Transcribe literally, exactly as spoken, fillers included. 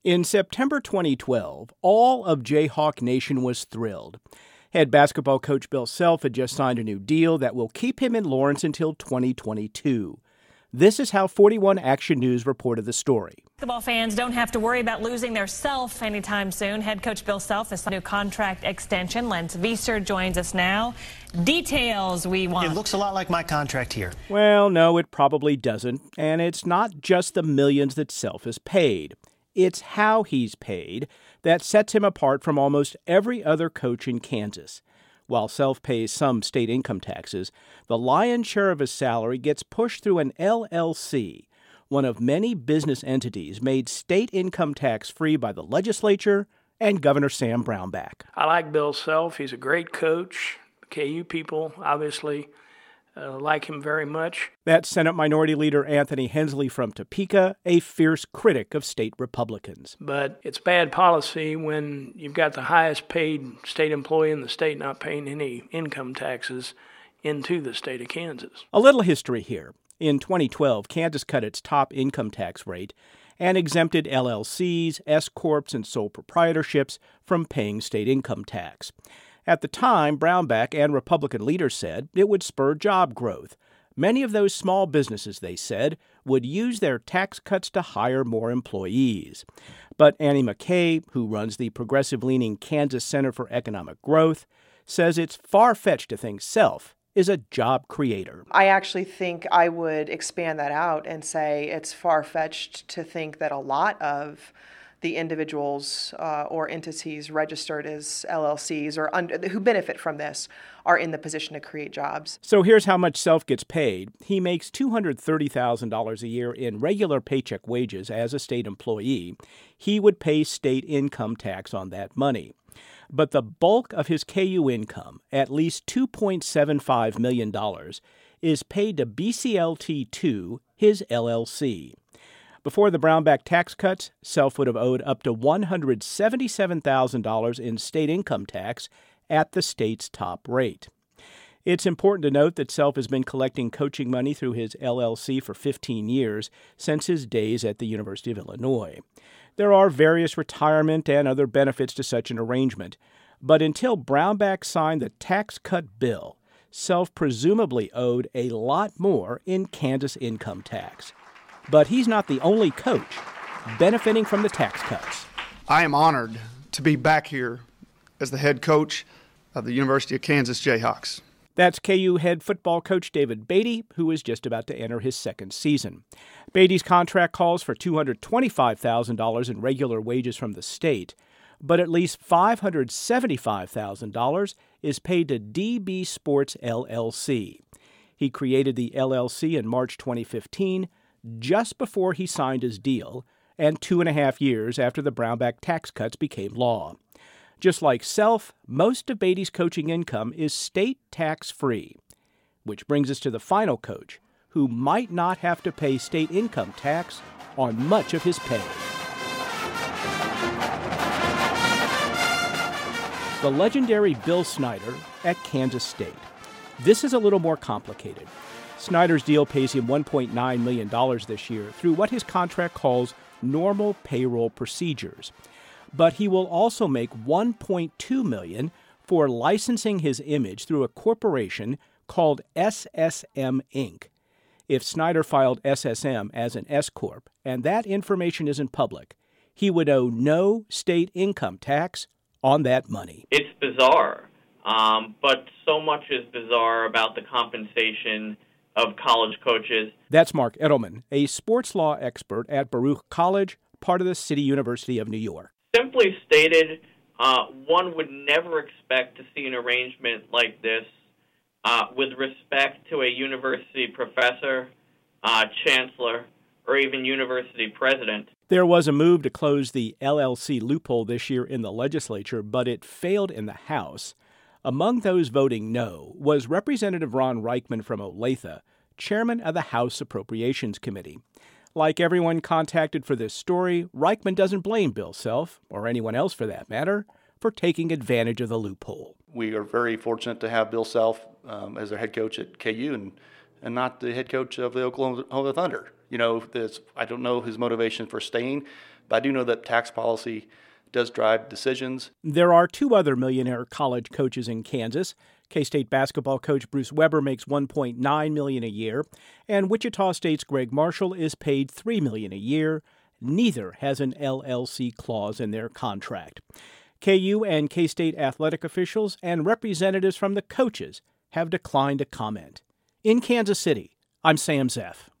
In September twenty twelve, all of Jayhawk Nation was thrilled. Head basketball coach Bill Self had just signed a new deal that will keep him in Lawrence until twenty twenty-two. This is how forty-one Action News reported the story. Basketball fans don't have to worry about losing their Self anytime soon. Head coach Bill Self has a new contract extension. Lance Vieser joins us now. Details we want. It looks a lot like my contract here. Well, no, it probably doesn't. And it's not just the millions that Self is paid. It's how he's paid that sets him apart from almost every other coach in Kansas. While Self pays some state income taxes, the lion's share of his salary gets pushed through an L L C, one of many business entities made state income tax free by the legislature and Governor Sam Brownback. I like Bill Self. He's a great coach. K U people obviously uh, like him very much. That's Senate Minority Leader Anthony Hensley from Topeka, a fierce critic of state Republicans. But it's bad policy when you've got the highest paid state employee in the state not paying any income taxes into the state of Kansas. A little history here. In twenty twelve, Kansas cut its top income tax rate and exempted L L Cs, S-corps, and sole proprietorships from paying state income tax. At the time, Brownback and Republican leaders said it would spur job growth. Many of those small businesses, they said, would use their tax cuts to hire more employees. But Annie McKay, who runs the progressive-leaning Kansas Center for Economic Growth, says it's far-fetched to think Self is a job creator. I actually think I would expand that out and say it's far-fetched to think that a lot of the individuals uh, or entities registered as L L Cs or under, who benefit from this are in the position to create jobs. So here's how much Self gets paid. He makes two hundred thirty thousand dollars a year in regular paycheck wages as a state employee. He would pay state income tax on that money. But the bulk of his K U income, at least two point seven five million dollars, is paid to B C L T two, his L L C. Before the Brownback tax cuts, Self would have owed up to one hundred seventy-seven thousand dollars in state income tax at the state's top rate. It's important to note that Self has been collecting coaching money through his L L C for fifteen years, since his days at the University of Illinois. There are various retirement and other benefits to such an arrangement, but until Brownback signed the tax cut bill, Self presumably owed a lot more in Kansas income tax. But he's not the only coach benefiting from the tax cuts. I am honored to be back here as the head coach of the University of Kansas Jayhawks. That's K U head football coach David Beatty, who is just about to enter his second season. Beatty's contract calls for two hundred twenty-five thousand dollars in regular wages from the state, but at least five hundred seventy-five thousand dollars is paid to D B Sports L L C. He created the L L C in March twenty fifteen, just before he signed his deal, and two and a half years after the Brownback tax cuts became law. Just like Self, most of Beatty's coaching income is state tax-free, which brings us to the final coach, who might not have to pay state income tax on much of his pay. The legendary Bill Snyder at Kansas State. This is a little more complicated. Snyder's deal pays him one point nine million dollars this year through what his contract calls normal payroll procedures. But he will also make one point two million dollars for licensing his image through a corporation called S S M Incorporated. If Snyder filed S S M as an S-corp, and that information isn't public, he would owe no state income tax on that money. It's bizarre, um, but so much is bizarre about the compensation of college coaches. That's Mark Edelman, a sports law expert at Baruch College, part of the City University of New York. Simply stated, uh, one would never expect to see an arrangement like this uh, with respect to a university professor, uh, chancellor, or even university president. There was a move to close the L L C loophole this year in the legislature, but it failed in the House. Among those voting no was Representative Ron Reichman from Olathe, chairman of the House Appropriations Committee. Like everyone contacted for this story, Reichman doesn't blame Bill Self, or anyone else for that matter, for taking advantage of the loophole. We are very fortunate to have Bill Self um, as our head coach at K U and, and not the head coach of the Oklahoma Thunder. You know, this, I don't know his motivation for staying, But I do know that tax policy does drive decisions. There are two other millionaire college coaches in Kansas. K-State basketball coach Bruce Weber makes one point nine million dollars a year, and Wichita State's Greg Marshall is paid three million dollars a year. Neither has an L L C clause in their contract. K U and K-State athletic officials and representatives from the coaches have declined to comment. In Kansas City, I'm Sam Zeff.